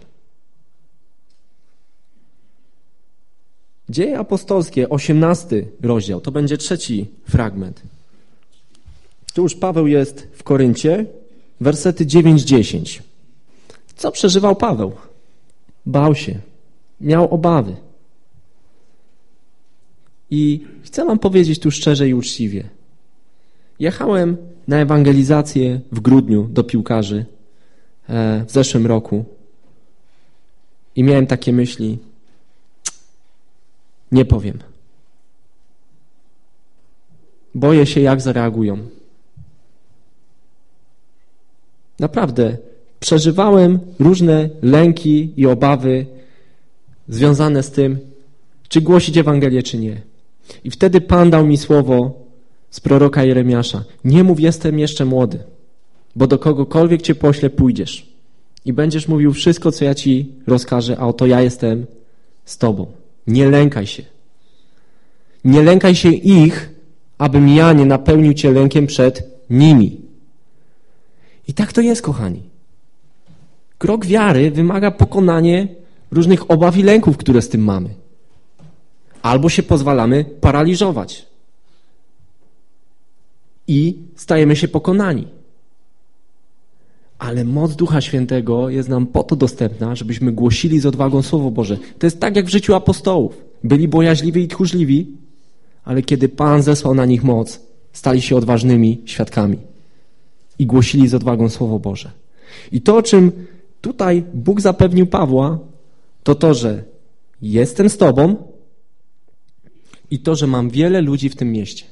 Dzieje apostolskie, osiemnasty rozdział, to będzie trzeci fragment. Tu już Paweł jest w Koryncie, wersety dziewięć dziesięć. Co przeżywał Paweł? Bał się, miał obawy. I chcę wam powiedzieć tu szczerze i uczciwie. Jechałem na ewangelizację w grudniu do piłkarzy w zeszłym roku i miałem takie myśli, nie powiem. Boję się, jak zareagują. Naprawdę, przeżywałem różne lęki i obawy związane z tym, czy głosić Ewangelię, czy nie. I wtedy Pan dał mi słowo z proroka Jeremiasza. Nie mów, jestem jeszcze młody, bo do kogokolwiek cię pośle, pójdziesz i będziesz mówił wszystko, co ja ci rozkażę, a oto ja jestem z tobą. Nie lękaj się. Nie lękaj się ich, abym ja nie napełnił cię lękiem przed nimi. I tak to jest, kochani. Krok wiary wymaga pokonania różnych obaw i lęków, które z tym mamy. Albo się pozwalamy paraliżować i stajemy się pokonani. Ale moc Ducha Świętego jest nam po to dostępna, żebyśmy głosili z odwagą Słowo Boże. To jest tak jak w życiu apostołów. Byli bojaźliwi i tchórzliwi, ale kiedy Pan zesłał na nich moc, stali się odważnymi świadkami i głosili z odwagą Słowo Boże. I to, o czym tutaj Bóg zapewnił Pawła, to to, że jestem z Tobą i to, że mam wiele ludzi w tym mieście.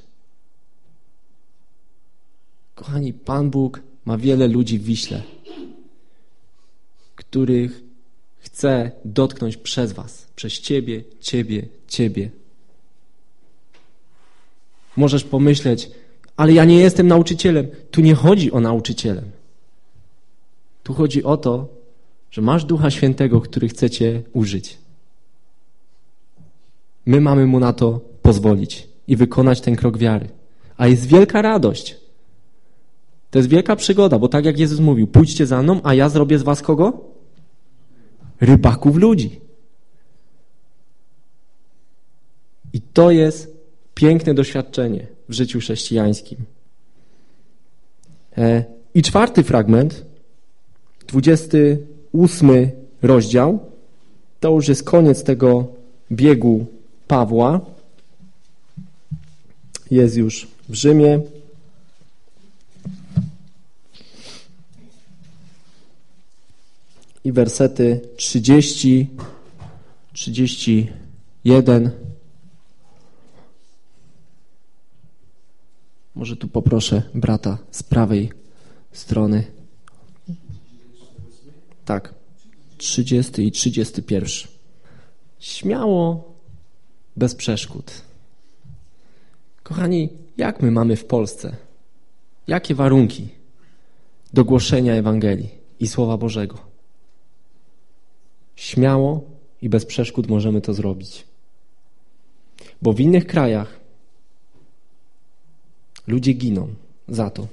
Kochani, Pan Bóg ma wiele ludzi w Wiśle, których chce dotknąć przez was, przez ciebie, ciebie, ciebie. Możesz pomyśleć, ale ja nie jestem nauczycielem. Tu nie chodzi o nauczycielem. Tu chodzi o to, że masz Ducha Świętego, który chce cię użyć. My mamy Mu na to pozwolić i wykonać ten krok wiary. A jest wielka radość. To jest wielka przygoda, bo tak jak Jezus mówił, pójdźcie za mną, a ja zrobię z was kogo? Rybaków ludzi. I to jest piękne doświadczenie w życiu chrześcijańskim. I czwarty fragment, dwudziesty ósmy rozdział, to już jest koniec tego biegu Pawła. Jest już w Rzymie. I wersety trzydzieści, trzydzieści jeden. Może tu poproszę brata z prawej strony. Tak. trzydziesty i trzydziesty pierwszy. Śmiało, bez przeszkód. Kochani, jak my mamy w Polsce? Jakie warunki do głoszenia Ewangelii i Słowa Bożego? Śmiało i bez przeszkód możemy to zrobić. Bo w innych krajach ludzie giną za to.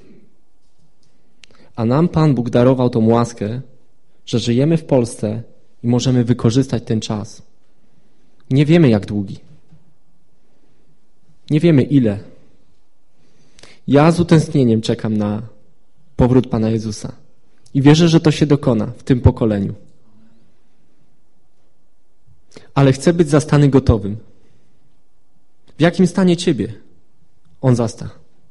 A nam Pan Bóg darował tą łaskę, że żyjemy w Polsce i możemy wykorzystać ten czas. Nie wiemy jak długi. Nie wiemy ile. Ja z utęsknieniem czekam na powrót Pana Jezusa. I wierzę, że to się dokona w tym pokoleniu. Ale chcę być zastany gotowym. W jakim stanie Ciebie On zasta?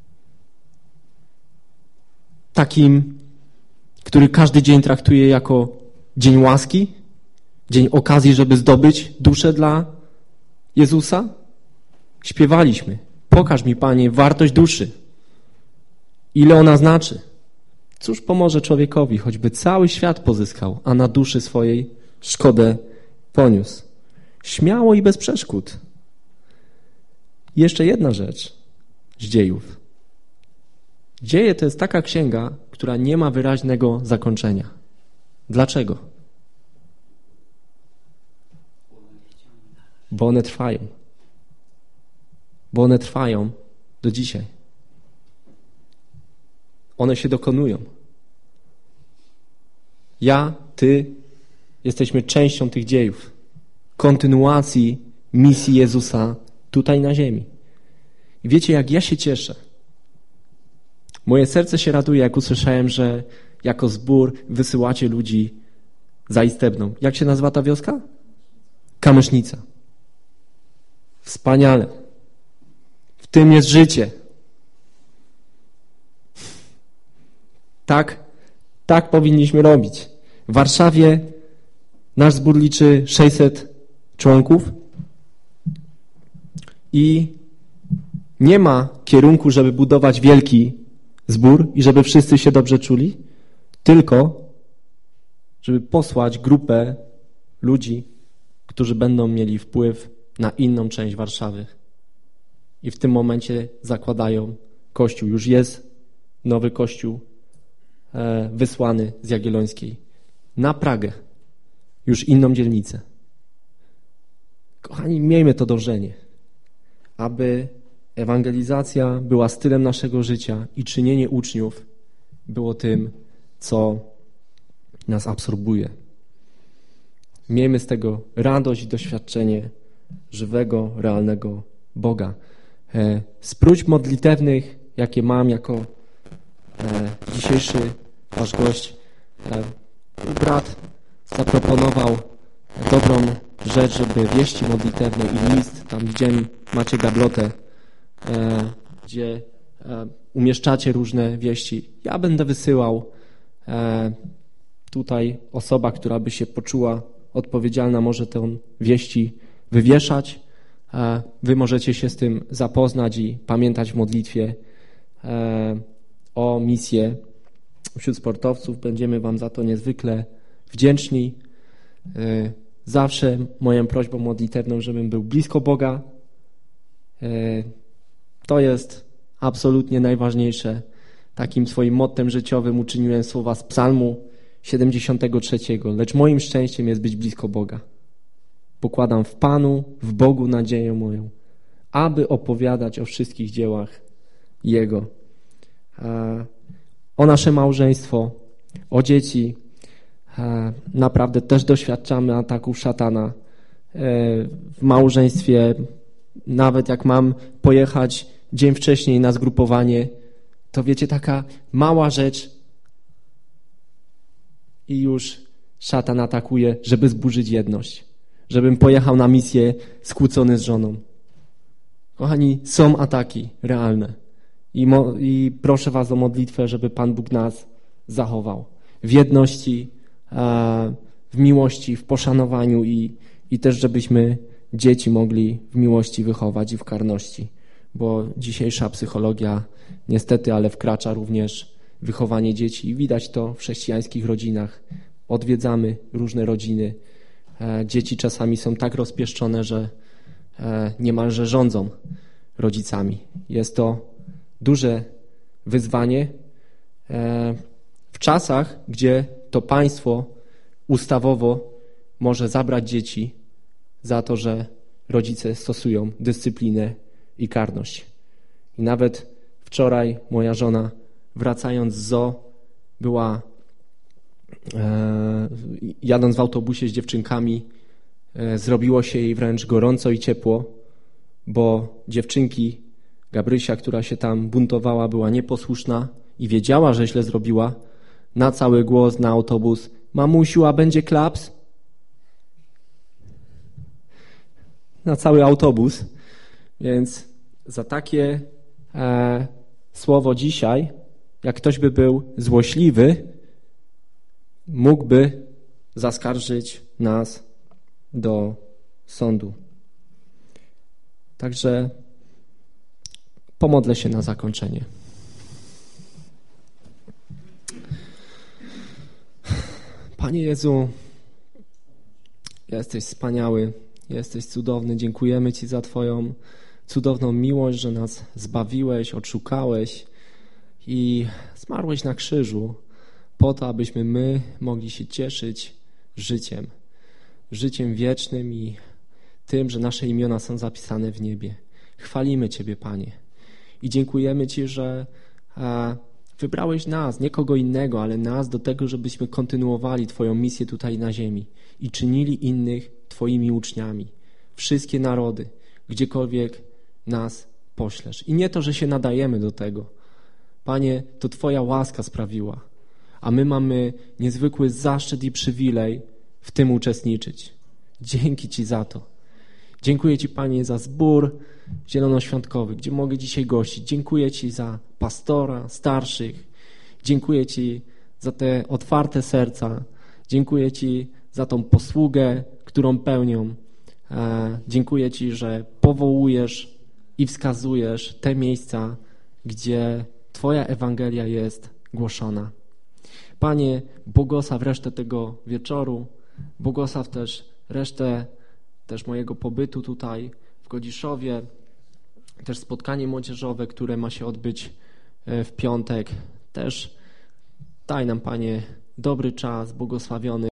Takim, który każdy dzień traktuje jako dzień łaski? Dzień okazji, żeby zdobyć duszę dla Jezusa? Śpiewaliśmy. Pokaż mi, Panie, wartość duszy. Ile ona znaczy? Cóż pomoże człowiekowi, choćby cały świat pozyskał, a na duszy swojej szkodę poniósł. Śmiało i bez przeszkód. I jeszcze jedna rzecz z dziejów. Dzieje to jest taka księga, która nie ma wyraźnego zakończenia. Dlaczego? Bo one trwają. Bo one trwają do dzisiaj. One się dokonują. Ja, ty jesteśmy częścią tych dziejów. Kontynuacji misji Jezusa tutaj na ziemi. I wiecie, jak ja się cieszę. Moje serce się raduje, jak usłyszałem, że jako zbór wysyłacie ludzi za Istebną. Jak się nazywa ta wioska? Kamysznica. Wspaniale. W tym jest życie. Tak, tak powinniśmy robić. W Warszawie nasz zbór liczy sześćset członków i nie ma kierunku, żeby budować wielki zbór i żeby wszyscy się dobrze czuli, tylko żeby posłać grupę ludzi, którzy będą mieli wpływ na inną część Warszawy. I w tym momencie zakładają kościół. Już jest nowy kościół e, wysłany z Jagiellońskiej na Pragę. Już inną dzielnicę. Kochani, miejmy to dążenie, aby ewangelizacja była stylem naszego życia i czynienie uczniów było tym, co nas absorbuje. Miejmy z tego radość i doświadczenie żywego, realnego Boga. E, z próśb modlitewnych, jakie mam jako e, dzisiejszy wasz gość, e, brat zaproponował dobrą rzecz, żeby wieści modlitewne i list, tam gdzie macie gablotę, e, gdzie e, umieszczacie różne wieści. Ja będę wysyłał e, tutaj osoba, która by się poczuła odpowiedzialna, może tę wieści wywieszać. E, wy możecie się z tym zapoznać i pamiętać w modlitwie e, o misję wśród sportowców. Będziemy wam za to niezwykle wdzięczni. Zawsze moją prośbą modlitewną, żebym był blisko Boga. To jest absolutnie najważniejsze. Takim swoim mottem życiowym uczyniłem słowa z Psalmu siedemdziesiątego trzeciego. Lecz moim szczęściem jest być blisko Boga. Pokładam w Panu, w Bogu nadzieję moją, aby opowiadać o wszystkich dziełach Jego. O nasze małżeństwo, o dzieci. Naprawdę też doświadczamy ataków szatana. W małżeństwie, nawet jak mam pojechać dzień wcześniej na zgrupowanie, to wiecie, taka mała rzecz i już szatan atakuje, żeby zburzyć jedność. Żebym pojechał na misję skłócony z żoną. Kochani, są ataki realne. I, mo- I proszę was o modlitwę, żeby Pan Bóg nas zachował. W jedności, e, w miłości, w poszanowaniu i, i też, żebyśmy dzieci mogli w miłości wychować i w karności. Bo dzisiejsza psychologia niestety, ale wkracza również wychowanie dzieci i widać to w chrześcijańskich rodzinach. Odwiedzamy różne rodziny. E, dzieci czasami są tak rozpieszczone, że e, niemalże rządzą rodzicami. Jest to duże wyzwanie e, w czasach, gdzie to państwo ustawowo może zabrać dzieci za to, że rodzice stosują dyscyplinę i karność. I nawet wczoraj moja żona, wracając z zoo, była e, jadąc w autobusie z dziewczynkami, e, zrobiło się jej wręcz gorąco i ciepło, bo dziewczynki, Gabrysia, która się tam buntowała, była nieposłuszna i wiedziała, że źle zrobiła, na cały głos, na autobus: mamusiu, a będzie klaps? Na cały autobus. Więc za takie e, słowo dzisiaj, jak ktoś by był złośliwy, mógłby zaskarżyć nas do sądu. Także pomodlę się na zakończenie. Panie Jezu, jesteś wspaniały, jesteś cudowny. Dziękujemy Ci za Twoją cudowną miłość, że nas zbawiłeś, odszukałeś i zmarłeś na krzyżu po to, abyśmy my mogli się cieszyć życiem. Życiem wiecznym i tym, że nasze imiona są zapisane w niebie. Chwalimy Ciebie, Panie. I dziękujemy Ci, że e, wybrałeś nas, nie kogo innego, ale nas do tego, żebyśmy kontynuowali Twoją misję tutaj na ziemi i czynili innych Twoimi uczniami. Wszystkie narody, gdziekolwiek nas poślesz. I nie to, że się nadajemy do tego. Panie, to Twoja łaska sprawiła, a my mamy niezwykły zaszczyt i przywilej w tym uczestniczyć. Dzięki Ci za to. Dziękuję Ci, Panie, za zbór zielonoświątkowy, gdzie mogę dzisiaj gościć. Dziękuję Ci za pastora, starszych. Dziękuję Ci za te otwarte serca. Dziękuję Ci za tą posługę, którą pełnią. E, dziękuję Ci, że powołujesz i wskazujesz te miejsca, gdzie Twoja Ewangelia jest głoszona. Panie, błogosław resztę tego wieczoru, błogosław też resztę też mojego pobytu tutaj w Godziszowie, też spotkanie młodzieżowe, które ma się odbyć w piątek. Też daj nam, Panie, dobry czas, błogosławiony.